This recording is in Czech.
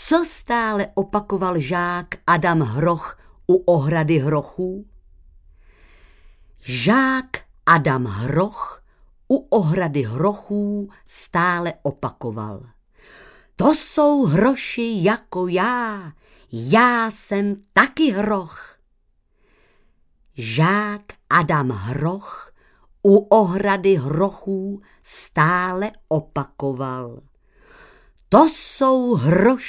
Co stále opakoval žák Adam Hroch u ohrady hrochů? Žák Adam Hroch u ohrady hrochů stále opakoval: To jsou hroši jako já jsem taky hroch. Žák Adam Hroch u ohrady hrochů stále opakoval: To jsou hroši